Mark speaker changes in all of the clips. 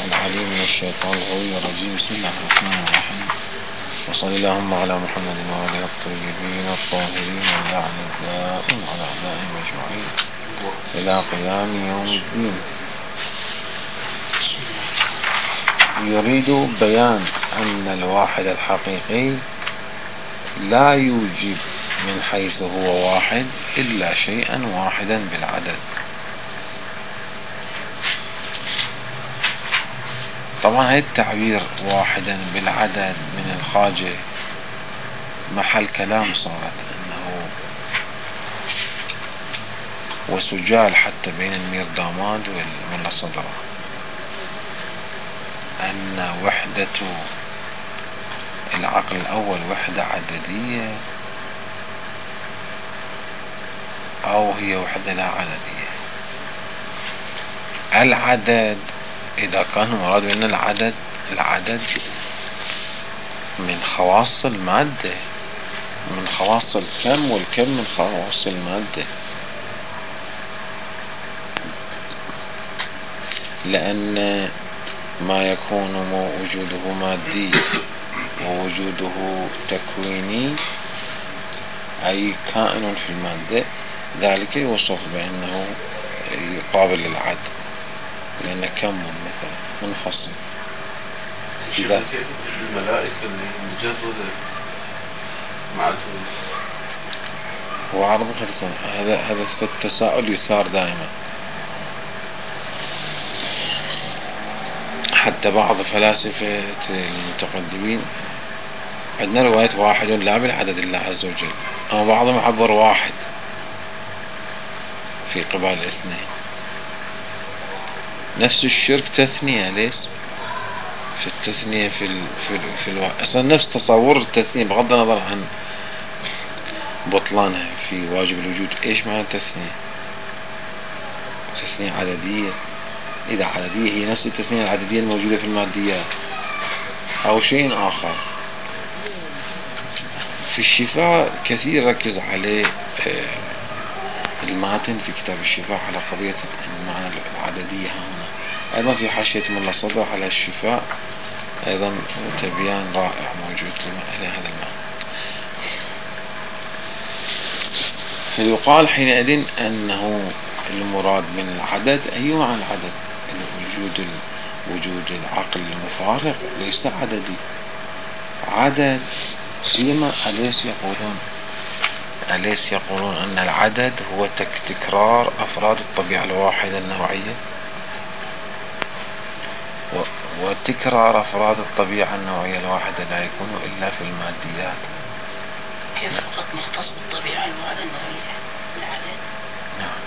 Speaker 1: السميع العليم من الشيطان الغوي الرجيم. بسم الله الرحمن الرحيم، وصل اللهم على محمد وآله الطيبين الطاهرين واللعن الدائم على أعدائهم أجمعين إلى قيام يوم الدين. يريد بيان أن الواحد الحقيقي لا يوجب من حيث هو واحد إلا شيئا واحدا بالعدد. طبعا هذا التعبير واحدا بالعدد من الخواجة محل كلام صارت انه وسجال حتى بين المير داماد والملا صدرة ان وحدة العقل الاول وحدة عددية او هي وحدة لا عددية. العدد إذا كان مراد بأن العدد من خواص المادة، من خواص الكم، والكم من خواص المادة، لأن ما يكون وجوده مادي ووجوده تكويني أي كائن في المادة ذلك يوصف بأنه يقابل للعدد، لأن كم مثلا منفصل.
Speaker 2: إذا الملائكة اللي مجرد معدود
Speaker 1: وعرضك تكون هذا في التساؤل يثار دائما. حتى بعض فلاسفة المتقدمين عندنا رواية واحد لا بالعدد الله عز وجل، أما بعضهم عبر واحد في قبال الاثنين. نفس الشرك تثنية، ليش في التثنية في أصلا نفس تصور التثنية بغض النظر عن بطلانها في واجب الوجود. إيش معنى التثنية؟ تثنية عددية، إذا عددية هي نفس التثنية العددية الموجودة في الماديات أو شيء آخر. في الشفاء كثير ركز عليه الماتن في كتاب الشفاء على قضية المعنى العددية هنا. أيضا في حاشية ملا صدر على الشفاء أيضا تبيان رائع موجود لهذا المعنى. فيقال حينئذ أنه المراد من العدد أي معنى العدد؟ وجود العقل المفارق ليس عددي. عدد سيما أليس يقولون أن العدد هو تكرار أفراد الطبيعة الواحدة النوعية، وتكرار أفراد الطبيعة النوعية الواحدة لا يكون إلا في الماديات.
Speaker 3: كيف فقط مختص بالطبيعة الواحدة النوعية العدد؟
Speaker 1: نعم،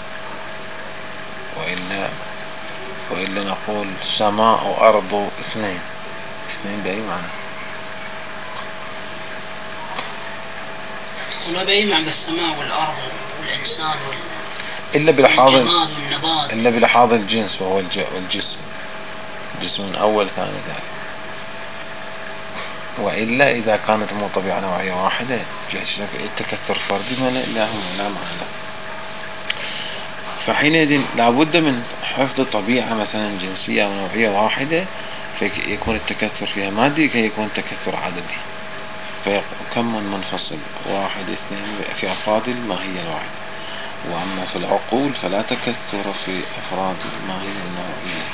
Speaker 1: وإلا نقول سماء وأرض اثنين بأي معنى؟
Speaker 3: وما بأي معنى السماء والأرض والإنسان
Speaker 1: والجماد
Speaker 3: والنبات
Speaker 1: إلا بلحاظ الجنس وهو الجسم، جسم أول ثاني ثالث. وإلا إذا كانت مو طبيعة نوعية واحدة جهة التكثر فردي ما لا معنى له. فحينئذ لابد من حفظ طبيعة مثلا جنسية أو نوعية واحدة فيكون التكثر فيها مادي كي يكون التكثر عددي. فكم منفصل واحد اثنين في أفراد الماهية الواحدة. وأما في العقول فلا تكثر في أفراد الماهية النوعية.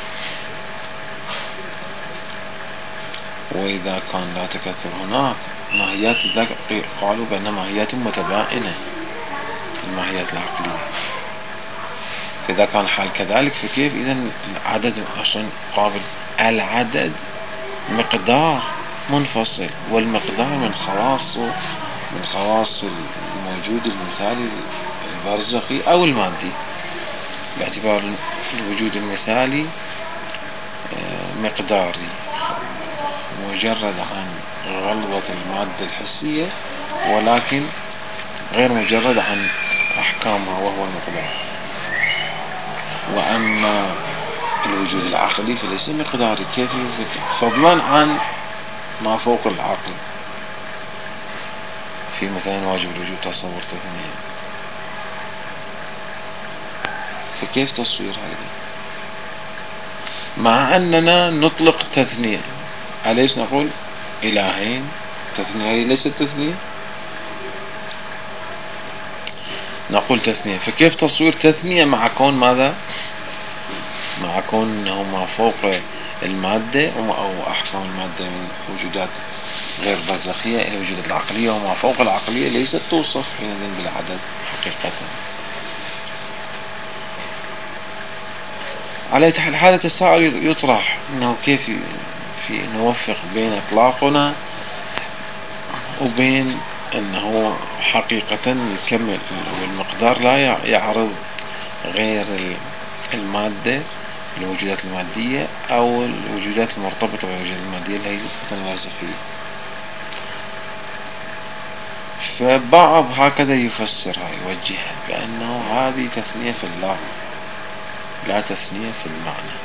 Speaker 1: وإذا كان لا تكثر هناك ماهيات ذاك قالوا بأن ماهيات متباينة الماهيات العقلية. فإذا كان الحال كذلك فكيف إذن العدد أصلا قابل؟ العدد مقدار منفصل، والمقدار من خواص الموجود المثالي البرزخي أو المادي، باعتبار الوجود المثالي مقداري مجرد عن غلظة المادة الحسية ولكن غير مجرد عن أحكامها وهو المقدار. وأما الوجود العقلي فليس مقداري، كيف فضلا عن ما فوق العقل في مثلا واجب الوجود تصور تثنية. فكيف تصوير هذا؟ مع أننا نطلق تثنية. أليس نقول إلهين تثنية؟ هي ليست تثنية، نقول تثنية. فكيف تصوير تثنية مع كون ماذا؟ مع كون أنه ما فوق المادة أو أحكام المادة من وجودات غير برزخية إلى وجودات العقلية، وما فوق العقلية ليست توصف حينئذ بالعدد حقيقة. على حال هذا التساؤل يطرح أنه كيف في نوفق بين إطلاقنا وبين أنه حقيقة الكم والمقدار لا يعرض غير المادة، الوجودات المادية أو الوجودات المرتبطة بالوجودات المادية اللي هي البرزخية. فبعض هكذا يفسرها يوجهها بأنه هذه تثنية في اللفظ لا تثنية في المعنى.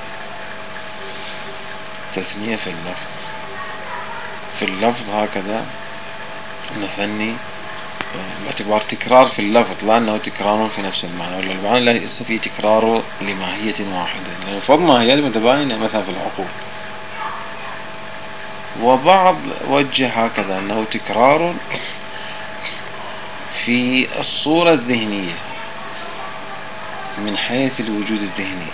Speaker 1: تثنية في اللفظ، في اللفظ هكذا نثني باعتبار تكرار في اللفظ، لا أنه تكرار في نفس المعنى، ولا المعنى ليس فيه تكرار لماهية واحدة، لأن الفضل ماهيات متباينة مثلا في العقول. وبعض وجه هكذا أنه تكرار في الصورة الذهنية من حيث الوجود الذهني،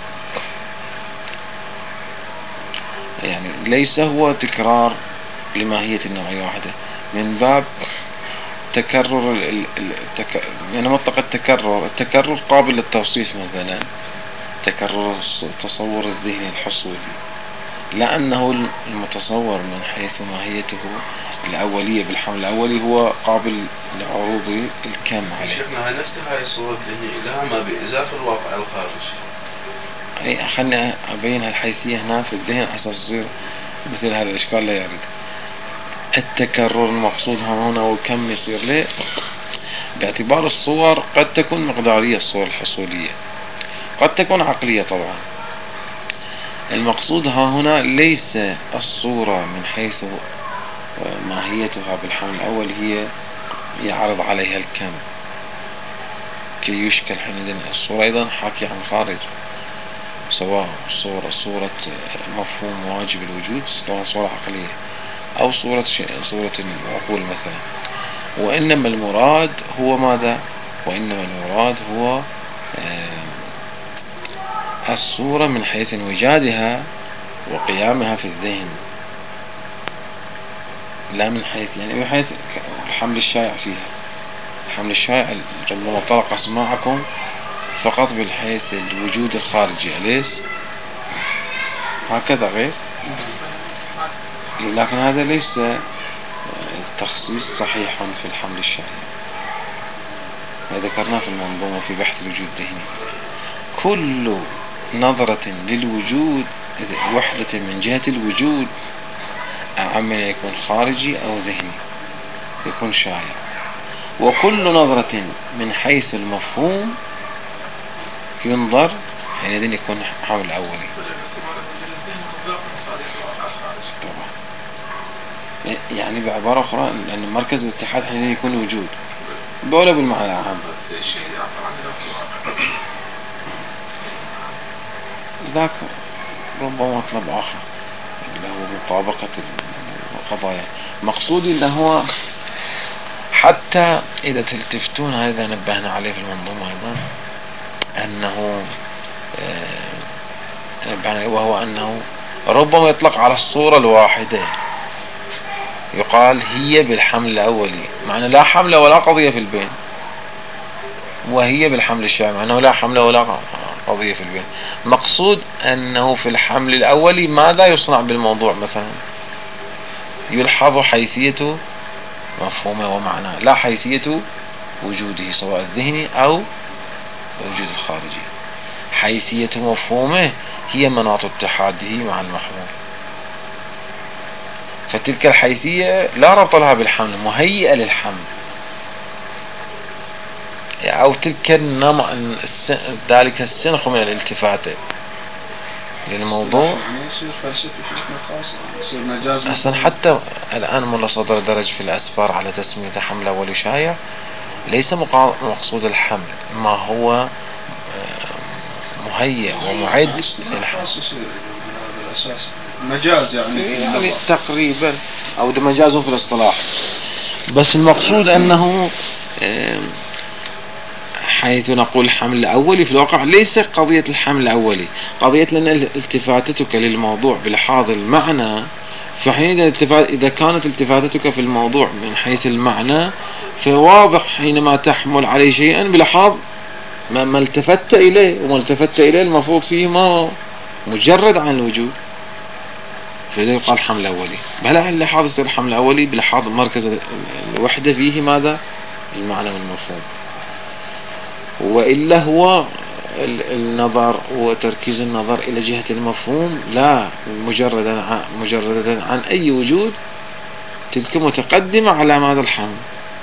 Speaker 1: يعني ليس هو تكرار لماهية نوعية واحدة، من باب تكرر يعني مطلق التكرر قابل للتوصيف، مثلا تكرر التصور الذهني الحصولي، لأنه المتصور من حيث ماهيته الأولية بالحمل الأولي هو قابل لعروض الكم عليه.
Speaker 2: شيخنا هاي نفس هاي الصورة الذهنية لها ما بإزاف الواقع الخارجي.
Speaker 1: خلني أبين هالحيثية هنا في الذهن عشان يصير مثل هذا الإشكال لا يرد. التكرر المقصود هنا والكم يصير ليه باعتبار الصور قد تكون مقدارية، الصور الحصولية قد تكون عقلية طبعا. المقصود هنا ليس الصورة من حيث ماهيتها بالحمل الأول هي يعرض عليها الكم كي يشكل حينئذ الصورة أيضا حاكي عن خارج، سواء صورة مفهوم واجب الوجود طبعا صورة عقلية، أو صورة العقول مثلا. وإنما المراد هو ماذا؟ وإنما المراد هو الصورة من حيث انوجادها وقيامها في الذهن، لا من حيث يعني بحيث الحمل الشائع فيها. الحمل الشائع ربما طرق أسماعكم فقط بالحيث الوجود الخارجي، أليس هكذا غير؟ لكن هذا ليس تخصيص صحيح في الحمل الشائع، ذكرنا في المنظومة في بحث الوجود الذهني. كل نظرة للوجود وحدة من جهة الوجود أعم من يكون خارجي أو ذهني يكون شائع، وكل نظرة من حيث المفهوم ينظر حينئذ يكون حمل أولي طبعا. يعني بعبارة أخرى لأن مركز الاتحاد حينئذ يكون وجود بولا بالمعنى العام. ذاك ربما مطلب آخر اللي هو مطابقة القضايا. مقصودي اللي هو حتى إذا تلتفتون هذا نبهنا عليه في المنظومة أيضا أنه وهو أنه ربما يطلق على الصورة الواحدة، يقال هي بالحمل الأولي، معنى لا حمل ولا قضية في البين، وهي بالحمل الشائع معنى لا حمل ولا قضية في البين. مقصود أنه في الحمل الأولي ماذا يصنع بالموضوع؟ مثلا يلحظ حيثية مفهومه ومعناه، لا حيثية وجوده سواء الذهني أو وجود الخارجي. حيثية مفهومه هي مناط اتحاده مع المحمول، فتلك الحيثية لا ربط لها بالحمل، مهيئة للحمل، أو تلك ذلك السنخ من الالتفاتة للموضوع. أصلا حتى الآن ملا صدر درج في الأسفار على تسمية حمل أول شائع، ليس مقصود الحمل، ما هو مهيئ ومعد للحمل.
Speaker 4: أساس مجاز
Speaker 1: يعني تقريبا، أو ده مجاز في الاصطلاح. بس المقصود أنه حيث نقول الحمل الأولي في الواقع ليس قضية الحمل الأولي، قضية لأن التفاتتك للموضوع بلحاظ المعنى، فحينئذ إذا كانت التفاتتك في الموضوع من حيث المعنى فواضح حينما تحمل عليه شيئا بلحاظ ما التفت إليه، وما التفت إليه المفروض فيه ما مجرد عن الوجود، فإذا يقال حمل أولي. بلا اللحاظ يصير حمل أولي بلحاظ مركز الوحدة فيه ماذا؟ المعنى والمفهوم. وإلا هو النظر وتركيز النظر إلى جهة المفهوم لا مجردا عن أي وجود، تلك متقدمة على ماذا؟ الحمل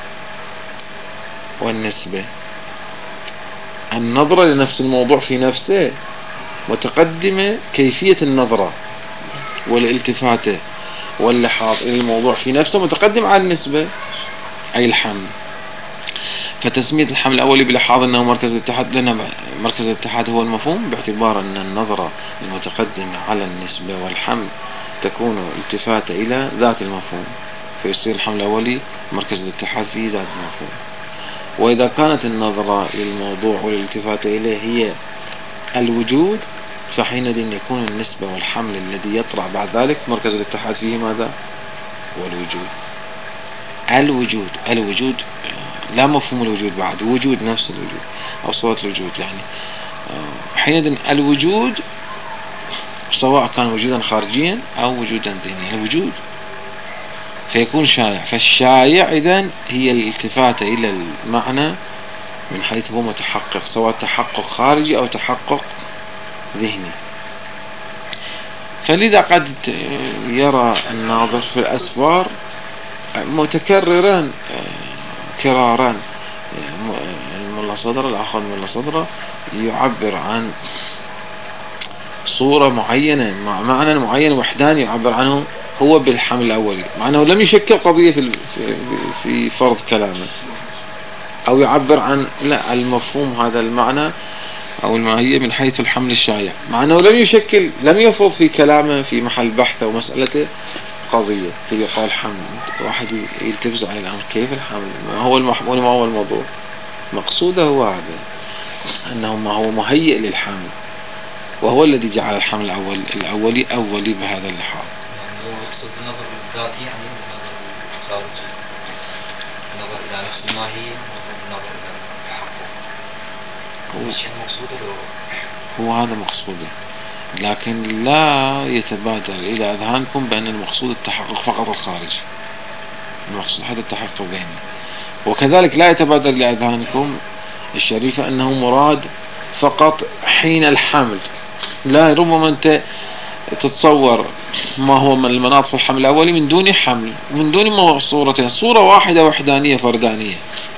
Speaker 1: والنسبة. النظرة لنفس الموضوع في نفسه متقدمة، كيفية النظرة والالتفاتة واللحاظ إلى الموضوع في نفسه متقدم على النسبة أي الحمل. فتسمية الحمل الأولي بلحاظ أنه مركز الاتحاد، لأن مركز الاتحاد هو المفهوم، باعتبار أن النظرة المتقدمة على النسبة والحمل تكون التفاتة إلى ذات المفهوم، فيصير الحمل الأولي مركز الاتحاد فيه ذات المفهوم. وإذا كانت النظرة للموضوع والالتفاتة إليه هي الوجود، فحينئذ يكون النسبة والحمل الذي يطرأ بعد ذلك مركز الاتحاد فيه ماذا؟ والوجود. الوجود لا مفهوم الوجود بعد، وجود نفس الوجود أو صورة الوجود. يعني حينئذ الوجود سواء كان وجودا خارجيا أو وجودا ذهنيا، الوجود فيكون شائع. فالشائع إذن هي الالتفاتة إلى المعنى من حيث هو متحقق، سواء تحقق خارجي أو تحقق ذهني. فلذا قد يرى الناظر في الأسفار متكررا كرارا الملا صدر الآخر الملا صدر يعبر عن صورة معينة مع معنى معين وحداني يعبر عنه هو بالحمل الأولي، مع أنه لم يشكل قضية في فرض كلامه، أو يعبر عن لا المفهوم هذا المعنى أو الماهية من حيث الحمل الشائع، مع أنه لم يفرض في كلامه في محل بحثه ومسألته قضية فيقال حمل. واحد يلتبس على الأمر، كيف الحمل؟ ما هو المحمول ما هو الموضوع؟ مقصوده هو هذا، أنه ما هو مهيئ للحمل، وهو الذي جعل الحمل الأولي أولي بهذا اللحاظ.
Speaker 5: يعني هو يقصد النظر الذاتي، يعني النظر الخارجي، النظر إلى نفس الماهية، النظر إلى التحقق. الشيء مقصوده
Speaker 1: هو هذا مقصوده، لكن لا يتبادر إلى أذهانكم بأن المقصود التحقق فقط الخارجي، المقصود حتى التحقق الذهني. وكذلك لا يتبادر إلى أذهانكم الشريفة أنه مراد فقط حين الحمل. لا، ربما أنت تتصور ما هو من المناط في الحمل الأولي من دون حمل، من دون صورتين، صورة واحدة وحدانية فردانية،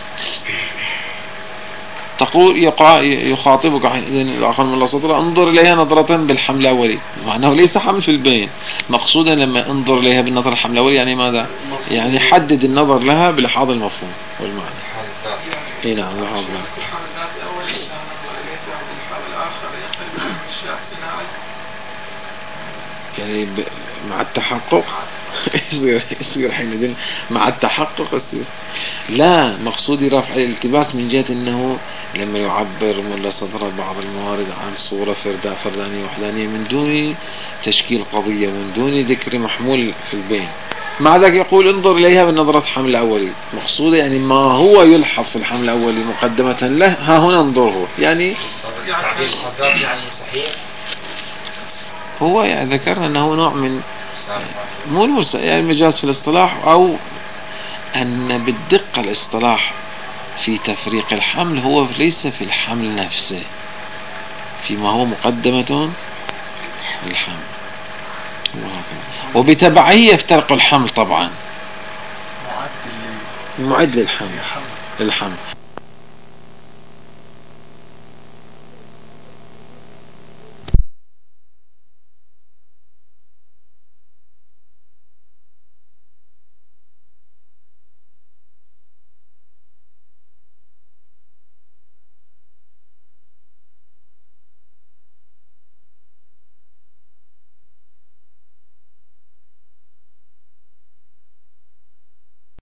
Speaker 1: تقول يخاطبك إذن الآخر من الله صدره انظر إليها نظرة بالحمل الأولي، مع أنه ليس حمل في البين. مقصودا لما انظر إليها بالنظر الحمل الأولي يعني ماذا؟ يعني حدد النظر لها بلحاظ المفهوم والمعنى. اي نعم، لحاظ ذات.
Speaker 6: الحمل الذات الأولي إذا نظر إليه بالحمل الآخر يقل من الأشياء الصناعية،
Speaker 1: يعني مع التحقق يصير حينئذ مع التحقق يصير. لا، مقصودي رفع الالتباس من جهة أنه لما يعبر ملا صدر بعض الموارد عن صورة فردانية وحدانية من دون تشكيل قضية ومن دون ذكر محمول في البين، مع ذلك يقول انظر إليها بنظرة حمل الأولي. مقصودة يعني ما هو يلحظ في الحمل الأولي مقدمة له ها هنا انظره. يعني
Speaker 5: التعبير الذات يعني صحيح،
Speaker 1: هو يعني ذكرنا أنه نوع من مو يعني مجاز في الاصطلاح، أو أن بالدقة الاصطلاح في تفريق الحمل هو ليس في الحمل نفسه، فيما هو مقدمة الحمل، وبتبعه يفترق الحمل طبعا، معد للحمل.